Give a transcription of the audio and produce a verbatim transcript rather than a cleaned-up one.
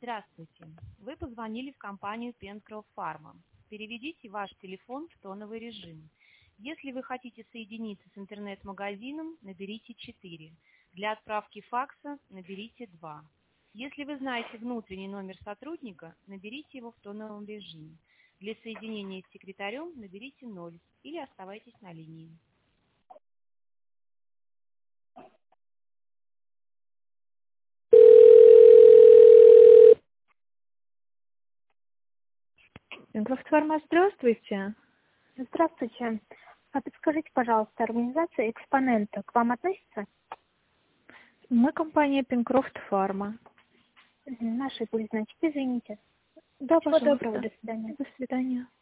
Здравствуйте. Вы позвонили в компанию Pencroft Pharma. Переведите ваш телефон в тоновый режим. Если вы хотите соединиться с интернет-магазином, наберите четыре. Для отправки факса наберите два. Если вы знаете внутренний номер сотрудника, наберите его в тоновом режиме. Для соединения с секретарем наберите ноль или оставайтесь на линии. Pencroft Pharma, здравствуйте. Здравствуйте. А подскажите, пожалуйста, организация «Экспонента» к вам относится? Мы компания Pencroft Pharma. Мгм, ошиблась, значит, извините. Да, Всего пожалуйста. доброго, до свидания. До свидания.